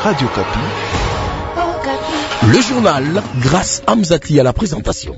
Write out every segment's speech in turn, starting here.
Radio Kapi. Le journal, grâce à Mzati à la présentation.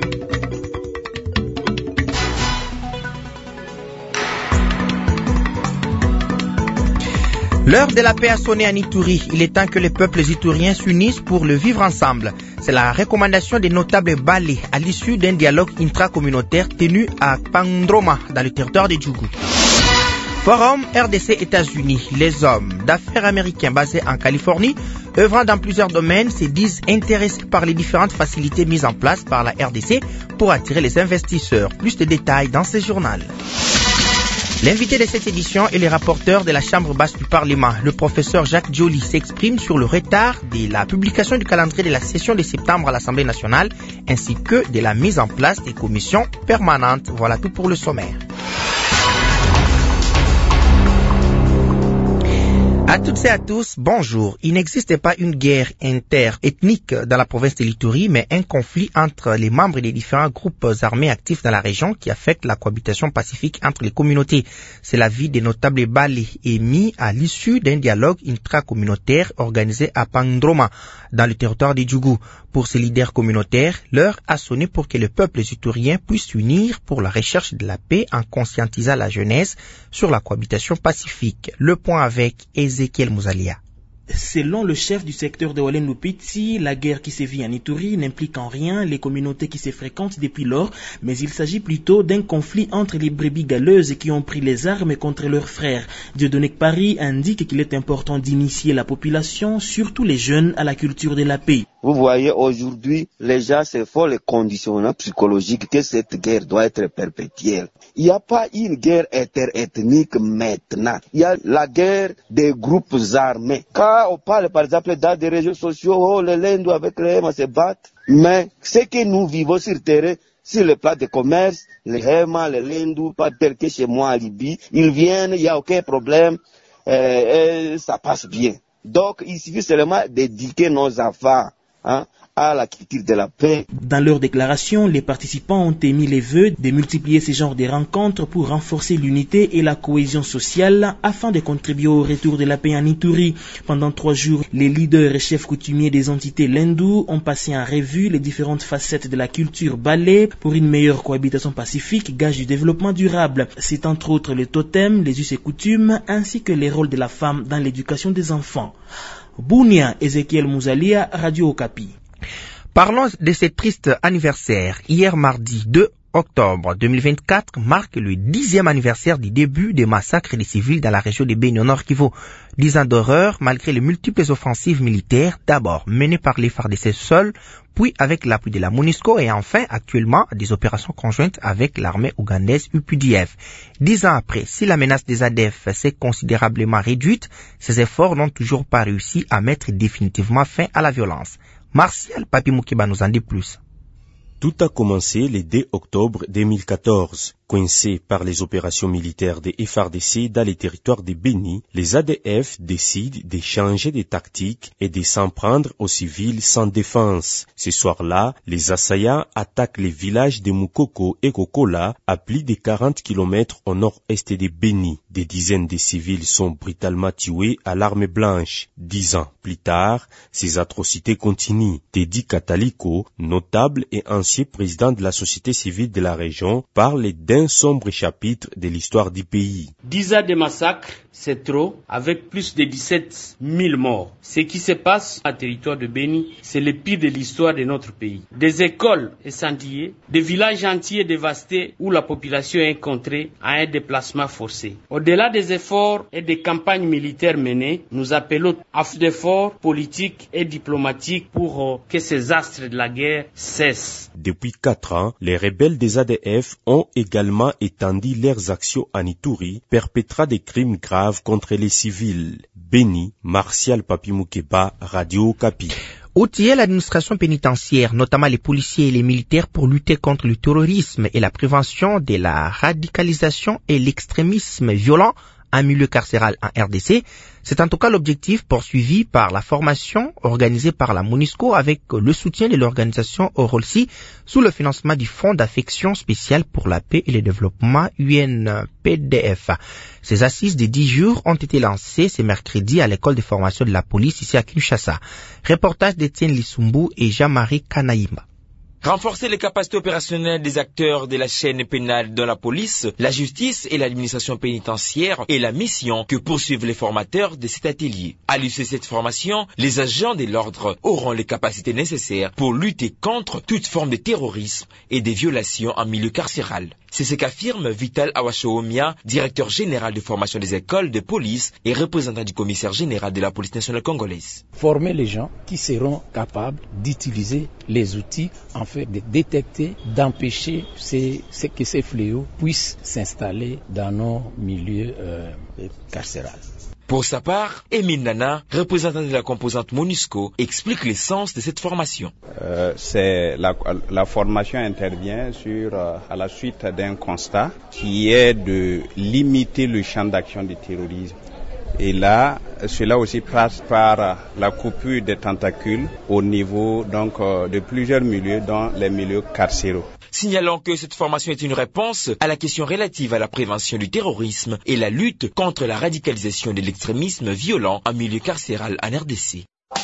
L'heure de la paix a sonné à Ituri. Il est temps que les peuples ituriens s'unissent pour le vivre ensemble. C'est la recommandation des notables Balé à l'issue d'un dialogue intracommunautaire tenu à Pandroma, dans le territoire de Djougou. Forum RDC États-Unis. Les hommes d'affaires américains basés en Californie, œuvrant dans plusieurs domaines, se disent intéressés par les différentes facilités mises en place par la RDC pour attirer les investisseurs. Plus de détails dans ce journal. L'invité de cette édition est le rapporteur de la Chambre basse du Parlement. Le professeur Jacques Joly s'exprime sur le retard de la publication du calendrier de la session de septembre à l'Assemblée nationale, ainsi que de la mise en place des commissions permanentes. Voilà tout pour le sommaire. À toutes et à tous, bonjour. Il n'existe pas une guerre interethnique dans la province de l'Ituri, mais un conflit entre les membres des différents groupes armés actifs dans la région qui affecte la cohabitation pacifique entre les communautés. C'est l'avis des notables Balé émis à l'issue d'un dialogue intracommunautaire organisé à Pandroma, dans le territoire de Djougou. Pour ces leaders communautaires, l'heure a sonné pour que le peuple iturien puisse s'unir pour la recherche de la paix en conscientisant la jeunesse sur la cohabitation pacifique. Le point avec Ezekiel Mouzalia. Selon le chef du secteur de Walenupiti, la guerre qui sévit en Ituri n'implique en rien les communautés qui se fréquentent depuis lors, mais il s'agit plutôt d'un conflit entre les brebis galeuses qui ont pris les armes contre leurs frères. Dieudonné Paris indique qu'il est important d'initier la population, surtout les jeunes, à la culture de la paix. Vous voyez, aujourd'hui, les gens se font les conditionnements psychologiques que cette guerre doit être perpétuelle. Il n'y a pas une guerre interethnique maintenant. Il y a la guerre des groupes armés. Quand on parle, par exemple, dans des réseaux sociaux, les Lendou avec les Hema se battent. Mais ce que nous vivons sur le terrain, sur le plan de commerce, les Hema, les Lendou, pas tel que chez moi en Libye, ils viennent, il n'y a aucun problème, et ça passe bien. Donc, il suffit seulement d'éduquer nos enfants à la culture de la paix. Dans leur déclaration, les participants ont émis les vœux de multiplier ce genre de rencontres pour renforcer l'unité et la cohésion sociale afin de contribuer au retour de la paix en Ituri. Pendant 3 jours, les leaders et chefs coutumiers des entités Lendou ont passé en revue les différentes facettes de la culture Balé pour une meilleure cohabitation pacifique, gage du développement durable. C'est entre autres le totem, les us et coutumes, ainsi que les rôles de la femme dans l'éducation des enfants. Bounia, Ezekiel Mouzalia, Radio Okapi. Parlons de ce triste anniversaire. Hier mardi 2 octobre 2024 marque le 10e anniversaire du début des massacres des civils dans la région de Beni au Nord Kivu. 10 ans d'horreur malgré les multiples offensives militaires, d'abord menées par les FARDC seuls, puis avec l'appui de la MONUSCO et enfin actuellement des opérations conjointes avec l'armée ougandaise UPDF. 10 ans après, si la menace des ADF s'est considérablement réduite, ces efforts n'ont toujours pas réussi à mettre définitivement fin à la violence. Martial Papi Moukeba nous en dit plus. Tout a commencé le 2 octobre 2014. Coincés par les opérations militaires des FARDC dans les territoires de Beni, les ADF décident de changer de tactique et de s'en prendre aux civils sans défense. Ce soir-là, les assaillants attaquent les villages de Mukoko et Kokola à plus de 40 km au nord-est de Beni. Des dizaines de civils sont brutalement tués à l'arme blanche. 10 ans plus tard, ces atrocités continuent. Teddy Kataliko, notable et ancien président de la société civile de la région, parle d'un sombre chapitre de l'histoire du pays. 10 ans de massacres, c'est trop, avec plus de 17 000 morts. Ce qui se passe au territoire de Beni, c'est le pire de l'histoire de notre pays. Des écoles incendiées, des villages entiers dévastés où la population est contrainte à un déplacement forcé. Au-delà des efforts et des campagnes militaires menées, nous appelons à d'efforts politiques et diplomatiques pour que ces astres de la guerre cessent. Depuis 4 ans, les rebelles des ADF ont également étendu leurs actions en Ituri, perpétrant des crimes graves contre les civils. Beni, Martial Papi Moukeba, Radio Okapi. Outiller l'administration pénitentiaire, notamment les policiers et les militaires pour lutter contre le terrorisme et la prévention de la radicalisation et l'extrémisme violent en milieu carcéral en RDC. C'est en tout cas l'objectif poursuivi par la formation organisée par la MONUSCO avec le soutien de l'organisation Orolsi sous le financement du Fonds d'affection spéciale pour la paix et le développement UNPDF. Ces assises de 10 jours ont été lancées ce mercredi à l'école de formation de la police ici à Kinshasa. Reportage d'Étienne Lissumbu et Jean-Marie Kanaïma. Renforcer les capacités opérationnelles des acteurs de la chaîne pénale dans la police, la justice et l'administration pénitentiaire est la mission que poursuivent les formateurs de cet atelier. À l'issue de cette formation, les agents de l'ordre auront les capacités nécessaires pour lutter contre toute forme de terrorisme et des violations en milieu carcéral. C'est ce qu'affirme Vital Awashoomia, directeur général de formation des écoles de police et représentant du commissaire général de la police nationale congolaise. Former les gens qui seront capables d'utiliser les outils en fait de détecter, d'empêcher que ces fléaux puissent s'installer dans nos milieux carcéraux. Pour sa part, Émile Nana, représentant de la composante MONUSCO, explique l'essence de cette formation. La formation intervient à la suite d'un constat qui est de limiter le champ d'action du terrorisme. Et là, cela aussi passe par la coupure des tentacules au niveau de plusieurs milieux, dont les milieux carcéraux. Signalons que cette formation est une réponse à la question relative à la prévention du terrorisme et la lutte contre la radicalisation de l'extrémisme violent en milieu carcéral en RDC.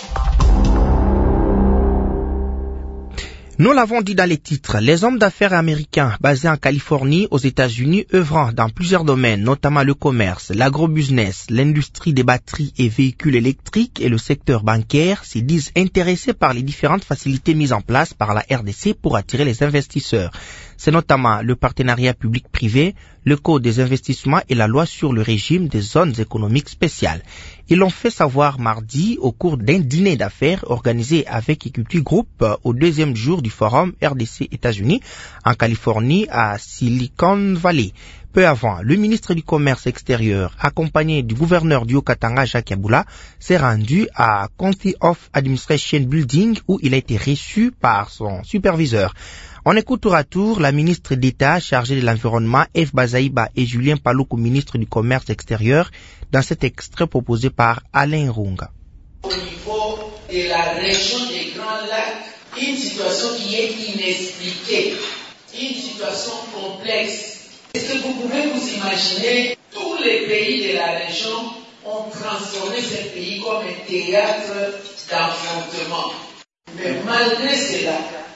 Nous l'avons dit dans les titres, les hommes d'affaires américains basés en Californie, aux États-Unis, œuvrant dans plusieurs domaines, notamment le commerce, l'agrobusiness, l'industrie des batteries et véhicules électriques et le secteur bancaire, se disent intéressés par les différentes facilités mises en place par la RDC pour attirer les investisseurs. C'est notamment le partenariat public-privé, le Code des investissements et la loi sur le régime des zones économiques spéciales. Ils l'ont fait savoir mardi au cours d'un dîner d'affaires organisé avec Equity Group au deuxième jour du forum RDC États-Unis en Californie à Silicon Valley. Peu avant, le ministre du Commerce extérieur, accompagné du gouverneur du Haut-Katanga, Jacques Yaboula, s'est rendu à Council of Administration Building où il a été reçu par son superviseur. On écoute tour à tour la ministre d'État chargée de l'environnement, F. Bazaïba, et Julien Paloukou, ministre du Commerce extérieur, dans cet extrait proposé par Alain Runga. Au niveau de la région des Grands Lacs, une situation qui est inexpliquée, une situation complexe. Est-ce que vous pouvez vous imaginer, tous les pays de la région ont transformé ce pays comme un théâtre d'affrontement. Mais malgré cela,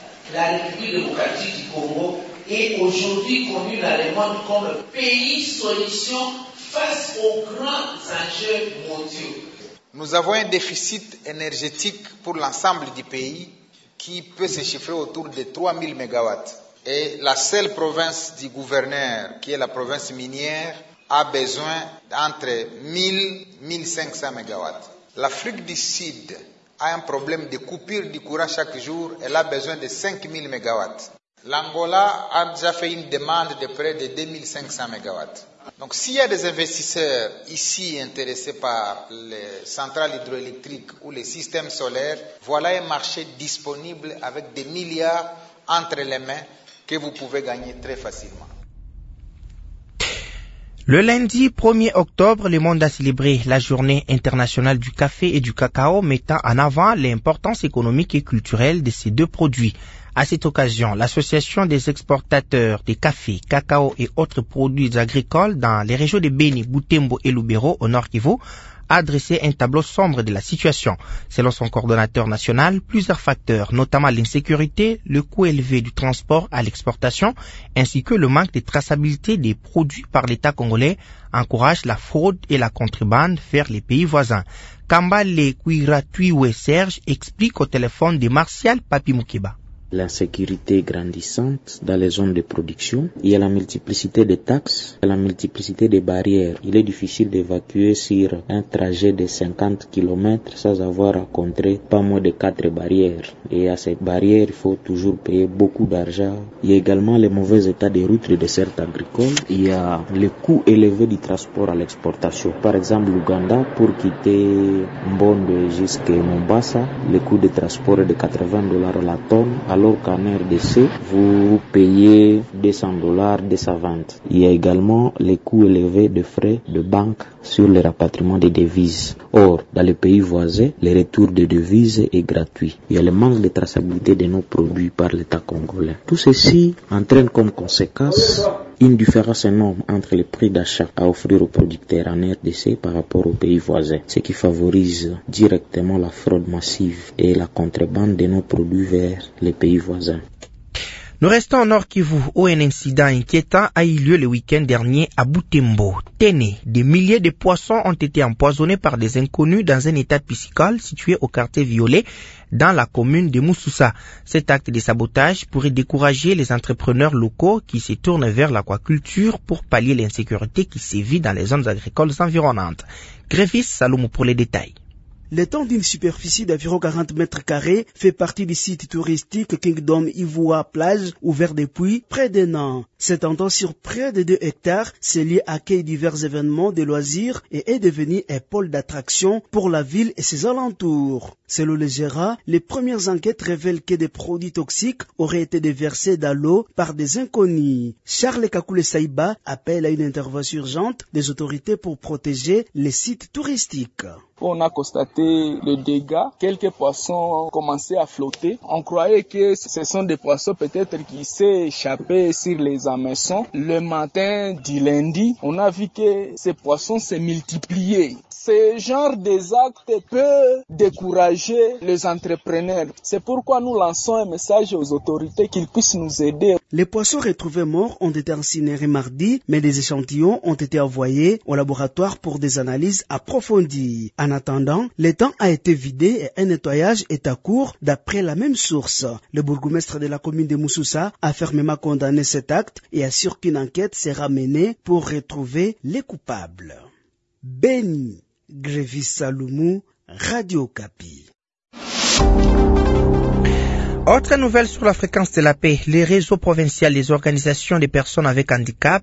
la République démocratique du Congo est aujourd'hui connue dans le monde comme pays solution face aux grands enjeux mondiaux. Nous avons un déficit énergétique pour l'ensemble du pays qui peut se chiffrer autour de 3000 MW. Et la seule province du gouverneur, qui est la province minière, a besoin d'entre 1000 et 1500 MW. L'Afrique du Sud a un problème de coupure du courant chaque jour, elle a besoin de 5000 MW. L'Angola a déjà fait une demande de près de 2500 MW. Donc s'il y a des investisseurs ici intéressés par les centrales hydroélectriques ou les systèmes solaires, voilà un marché disponible avec des milliards entre les mains que vous pouvez gagner très facilement. Le lundi 1er octobre, le monde a célébré la journée internationale du café et du cacao, mettant en avant l'importance économique et culturelle de ces deux produits. À cette occasion, l'association des exportateurs de café, cacao et autres produits agricoles dans les régions de Beni, Butembo et Lubero au Nord Kivu a dressé un tableau sombre de la situation. Selon son coordonnateur national, plusieurs facteurs, notamment l'insécurité, le coût élevé du transport à l'exportation, ainsi que le manque de traçabilité des produits par l'État congolais, encouragent la fraude et la contrebande vers les pays voisins. Kambale Kouiratuiwe Serge explique au téléphone de Martial Papi Moukeba. L'insécurité grandissante dans les zones de production, il y a la multiplicité des taxes, il y a la multiplicité des barrières. Il est difficile d'évacuer sur un trajet de 50 km sans avoir à contrer pas moins de 4 barrières. Et à ces barrières, il faut toujours payer beaucoup d'argent. Il y a également les mauvais états des routes et des dessertes agricoles. Il y a le coût élevé du transport à l'exportation. Par exemple, l'Ouganda, pour quitter Mbonde jusqu'à Mombasa, le coût de transport est de $80 la tonne, alors qu'en RDC, vous payez $200 dès sa vente. Il y a également les coûts élevés de frais de banque sur le rapatriement des devises. Or, dans les pays voisins, le retour de devises est gratuit. Il y a le manque de traçabilité de nos produits par l'État congolais. Tout ceci entraîne comme conséquence une différence énorme entre les prix d'achat à offrir aux producteurs en RDC par rapport aux pays voisins, ce qui favorise directement la fraude massive et la contrebande de nos produits vers les pays voisins. Nous restons au Nord Kivu où un incident inquiétant a eu lieu le week-end dernier à Butembo. Téné, des milliers de poissons ont été empoisonnés par des inconnus dans un état piscicole situé au quartier Violet dans la commune de Moussoussa. Cet acte de sabotage pourrait décourager les entrepreneurs locaux qui se tournent vers l'aquaculture pour pallier l'insécurité qui sévit dans les zones agricoles environnantes. Grévis Salomou pour les détails. L'étang d'une superficie d'environ 40 mètres carrés fait partie du site touristique Kingdom Ivoire Plage, ouvert depuis près d'un an. S'étendant sur près de 2 hectares, ce lieu accueille divers événements de loisirs et est devenu un pôle d'attraction pour la ville et ses alentours. Selon le gérant, les premières enquêtes révèlent que des produits toxiques auraient été déversés dans l'eau par des inconnus. Charles Kakoule Saïba appelle à une intervention urgente des autorités pour protéger les sites touristiques. On a constaté le dégât. Quelques poissons ont commencé à flotter. On croyait que ce sont des poissons peut-être qui s'est échappés sur les hameçons. Le matin du lundi, on a vu que ces poissons se multipliaient. Ce genre d'actes peut décourager les entrepreneurs. C'est pourquoi nous lançons un message aux autorités qu'ils puissent nous aider. Les poissons retrouvés morts ont été incinérés mardi, mais des échantillons ont été envoyés au laboratoire pour des analyses approfondies. En attendant, l'étang a été vidé et un nettoyage est à court d'après la même source. Le bourgmestre de la commune de Moussoussa a fermement condamné cet acte et assure qu'une enquête sera menée pour retrouver les coupables. Béni, Grévis Salomou, Radio Okapi. Autre nouvelle sur la fréquence de la paix, les réseaux provinciaux des organisations des personnes avec handicap,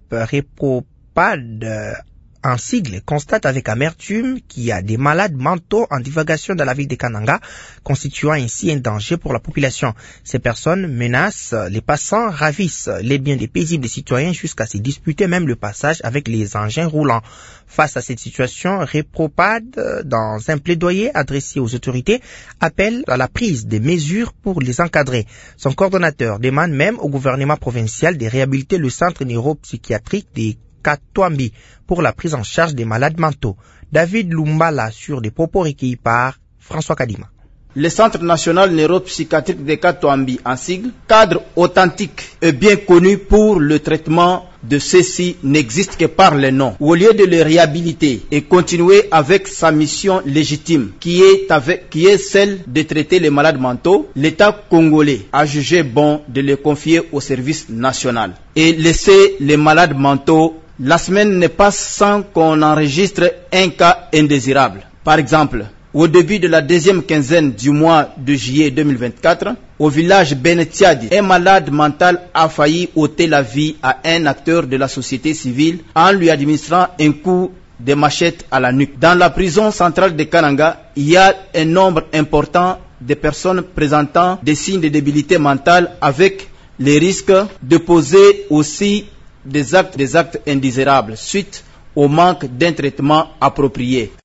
REPOPAD, en sigle, constate avec amertume qu'il y a des malades mentaux en divagation dans la ville de Kananga, constituant ainsi un danger pour la population. Ces personnes menacent les passants, ravissent les biens des paisibles citoyens jusqu'à se disputer même le passage avec les engins roulants. Face à cette situation, REPOPAD, dans un plaidoyer adressé aux autorités, appelle à la prise des mesures pour les encadrer. Son coordonnateur demande même au gouvernement provincial de réhabiliter le centre neuropsychiatrique des Katwambi pour la prise en charge des malades mentaux. David Lumbala sur des propos recueillis par François Kadima. Le Centre national neuropsychiatrique de Katwambi, en sigle, cadre authentique et bien connu pour le traitement de ceux-ci, n'existe que par le nom. Au lieu de les réhabiliter et continuer avec sa mission légitime, qui est celle de traiter les malades mentaux, l'État congolais a jugé bon de les confier au service national et laisser les malades mentaux. La semaine ne passe sans qu'on enregistre un cas indésirable. Par exemple, au début de la deuxième quinzaine du mois de juillet 2024, au village Benetiadi, un malade mental a failli ôter la vie à un acteur de la société civile en lui administrant un coup de machette à la nuque. Dans la prison centrale de Kananga, il y a un nombre important de personnes présentant des signes de débilité mentale avec les risques de poser aussi des actes indésirables suite au manque d'un traitement approprié.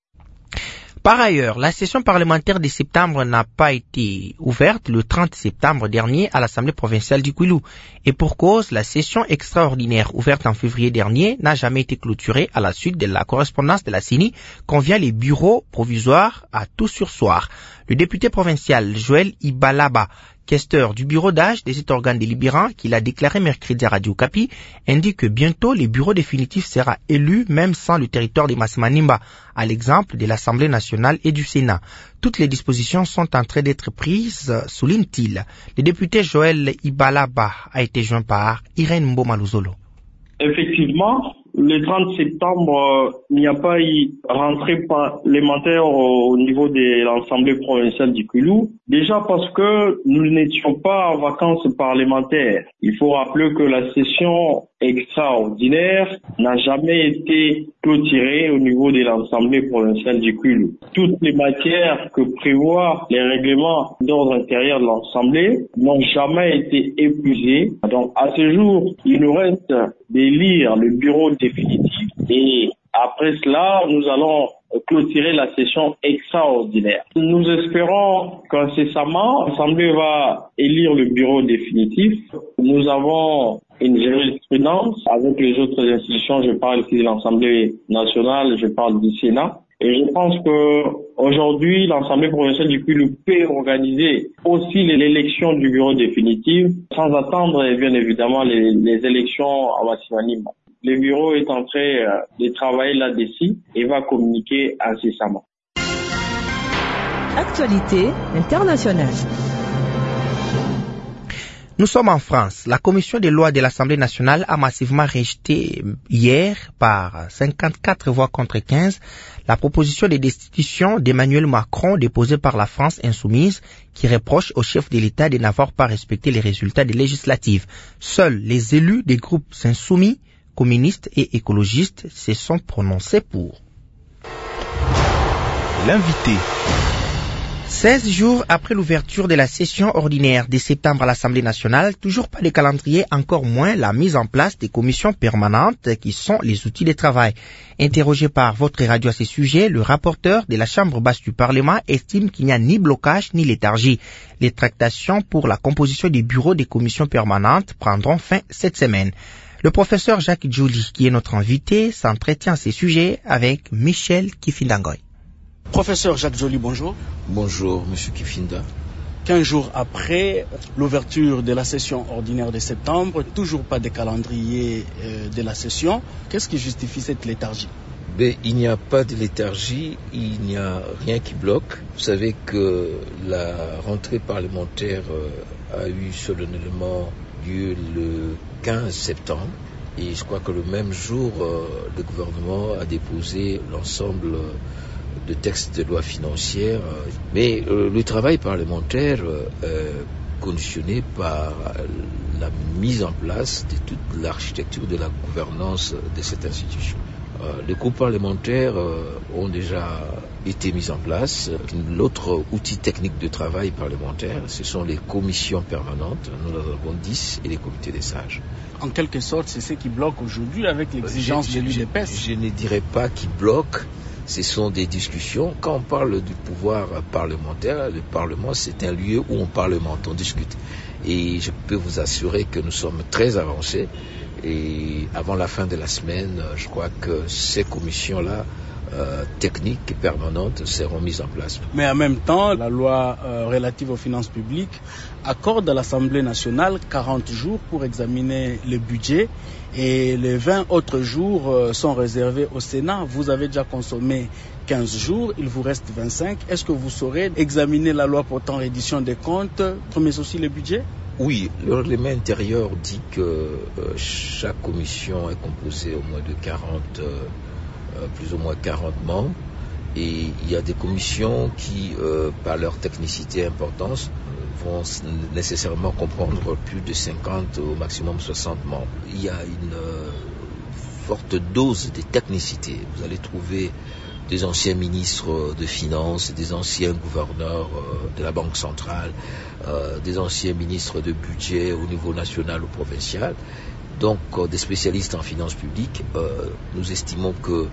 Par ailleurs, la session parlementaire de septembre n'a pas été ouverte le 30 septembre dernier à l'Assemblée provinciale du Kwilu. Et pour cause, la session extraordinaire ouverte en février dernier n'a jamais été clôturée à la suite de la correspondance de la CENI convient les bureaux provisoires à tout surseoir. Le député provincial Joël Ibalaba, questeur du bureau d'âge de cet organe délibérant qu'il a déclaré mercredi à Radio Okapi, indique que bientôt les bureaux définitifs sera élu même sans le territoire de Massimanimba, à l'exemple de l'Assemblée nationale et du Sénat. Toutes les dispositions sont en train d'être prises, souligne-t-il. Le député Joël Ibalaba a été joint par Irène Mbomaluzolo. Effectivement, le 30 septembre, il n'y a pas eu rentrée parlementaire au niveau de l'Assemblée provinciale du Kwilu. Déjà parce que nous n'étions pas en vacances parlementaires. Il faut rappeler que la session extraordinaire n'a jamais été clôturée au niveau de l'Assemblée provinciale du Kwilu. Toutes les matières que prévoient les règlements d'ordre intérieur de l'Assemblée n'ont jamais été épuisées. Donc à ce jour, il nous reste d'élire le bureau définitif et après cela, nous allons clôturer la session extraordinaire. Nous espérons qu'incessamment, l'Assemblée va élire le bureau définitif. Nous avons une jurisprudence avec les autres institutions. Je parle ici de l'Assemblée nationale, je parle du Sénat. Et je pense que aujourd'hui, l'Assemblée provinciale du Kwilu peut organiser aussi l'élection du bureau définitif sans attendre, bien évidemment, les élections à Wassimani. Le bureau est en train de travailler là-dessus et va communiquer incessamment. Actualité internationale. Nous sommes en France. La commission des lois de l'Assemblée nationale a massivement rejeté hier, par 54 voix contre 15, la proposition de destitution d'Emmanuel Macron déposée par la France insoumise qui reproche au chef de l'État de n'avoir pas respecté les résultats des législatives. Seuls les élus des groupes insoumis, communistes et écologistes se sont prononcés pour. L'invité. 16 jours après l'ouverture de la session ordinaire de septembre à l'Assemblée nationale, toujours pas de calendrier, encore moins la mise en place des commissions permanentes qui sont les outils de travail. Interrogé par votre radio à ce sujet, le rapporteur de la Chambre basse du Parlement estime qu'il n'y a ni blocage ni léthargie. Les tractations pour la composition du bureau des commissions permanentes prendront fin cette semaine. Le professeur Jacques Djouli, qui est notre invité, s'entretient à ces sujets avec Michel Kifindangoy. Professeur Jacques Djouli, bonjour. Bonjour, Monsieur Kifinda. 15 jours après l'ouverture de la session ordinaire de septembre, toujours pas de calendrier de la session. Qu'est-ce qui justifie cette léthargie? Il n'y a pas de léthargie, il n'y a rien qui bloque. Vous savez que la rentrée parlementaire a eu solennellement lieu le 15 septembre. Et je crois que le même jour, le gouvernement a déposé l'ensemble de textes de loi financière. Mais le travail parlementaire conditionné par la mise en place de toute l'architecture de la gouvernance de cette institution. Les groupes parlementaires ont déjà été mis en place. L'autre outil technique de travail parlementaire, ce sont les commissions permanentes. Nous en avons 10 et les comités des sages. En quelque sorte, c'est ce qui bloque aujourd'hui avec l'exigence de l'UDPS. Je ne dirais pas qui bloque. Ce sont des discussions. Quand on parle du pouvoir parlementaire, le Parlement, c'est un lieu où on parlemente, on discute. Et je peux vous assurer que nous sommes très avancés. Et avant la fin de la semaine, je crois que ces commissions-là, techniques et permanentes, seront mises en place. Mais en même temps, la loi relative aux finances publiques accorde à l'Assemblée nationale 40 jours pour examiner le budget et les 20 autres jours sont réservés au Sénat. Vous avez déjà consommé 15 jours, il vous reste 25. Est-ce que vous saurez examiner la loi portant reddition des comptes, mais aussi le budget? Oui, le règlement intérieur dit que chaque commission est composée au moins de 40, plus ou moins 40 membres. Et il y a des commissions qui, par leur technicité et importance, vont nécessairement comprendre plus de 50, au maximum 60 membres. Il y a une forte dose de technicité. Vous allez trouver des anciens ministres de finances, des anciens gouverneurs de la Banque centrale, des anciens ministres de budget au niveau national ou provincial, donc des spécialistes en finances publiques. Nous estimons que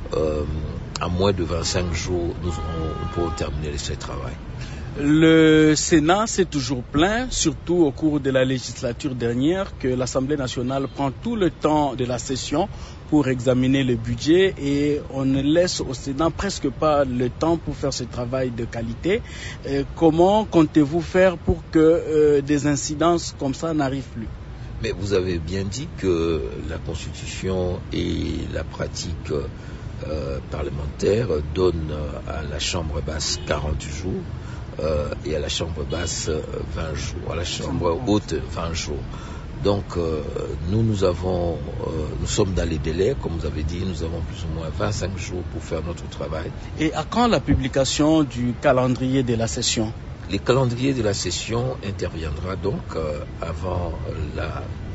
à moins de 25 jours, on pourra terminer ce travail. Le Sénat s'est toujours plaint, surtout au cours de la législature dernière, que l'Assemblée nationale prend tout le temps de la session pour examiner le budget et on ne laisse au Sénat presque pas le temps pour faire ce travail de qualité. Comment comptez-vous faire pour que des incidences comme ça n'arrivent plus? Mais vous avez bien dit que la Constitution et la pratique parlementaire donnent à la Chambre basse 40 jours. Et à la chambre basse 20 jours, à la chambre haute 20 jours. Donc nous sommes dans les délais, comme vous avez dit, nous avons plus ou moins 25 jours pour faire notre travail. Et à quand la publication du calendrier de la session? Le calendrier de la session interviendra donc avant la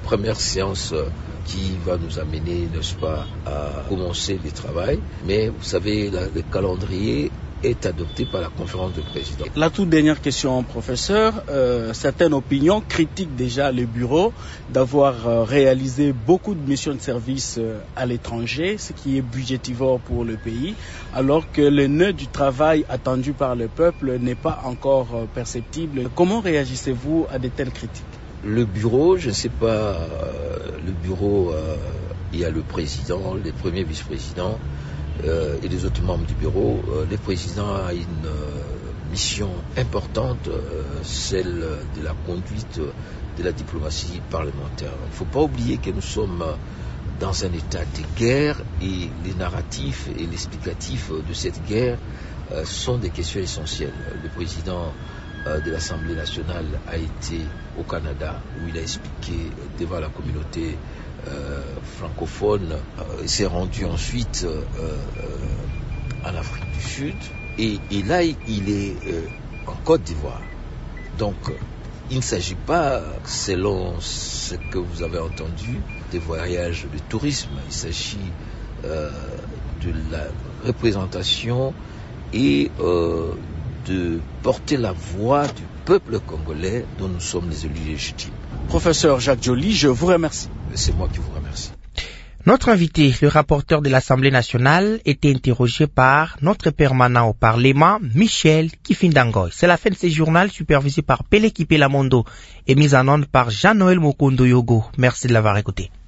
première séance qui va nous amener, n'est-ce pas, à commencer le travail. Mais vous savez, le calendrier est adopté par la conférence de présidents. La toute dernière question, professeur. Certaines opinions critiquent déjà le bureau d'avoir réalisé beaucoup de missions de service à l'étranger, ce qui est budgétivore pour le pays, alors que le nœud du travail attendu par le peuple n'est pas encore perceptible. Comment réagissez-vous à de telles critiques? Le bureau, je ne sais pas, le bureau, il y a le président, les premiers vice-présidents, et les autres membres du bureau. Le président a une mission importante, celle de la conduite de la diplomatie parlementaire. Il ne faut pas oublier que nous sommes dans un état de guerre et les narratifs et l'explicatif de cette guerre sont des questions essentielles. Le président de l'Assemblée nationale a été au Canada où il a expliqué devant la communauté francophone, s'est rendu ensuite en Afrique du Sud et là il est en Côte d'Ivoire. Donc il ne s'agit pas, selon ce que vous avez entendu, des voyages de tourisme. Il s'agit de la représentation et de porter la voix du peuple congolais dont nous sommes les élus légitimes. Professeur Jacques Joly, je vous remercie. C'est moi qui vous remercie. Notre invité, le rapporteur de l'Assemblée nationale, était interrogé par notre permanent au Parlement, Michel Kifindangoy. C'est la fin de ce journal supervisé par Pelé Kipelamondo et mis en onde par Jean-Noël Mokondo Yogo. Merci de l'avoir écouté.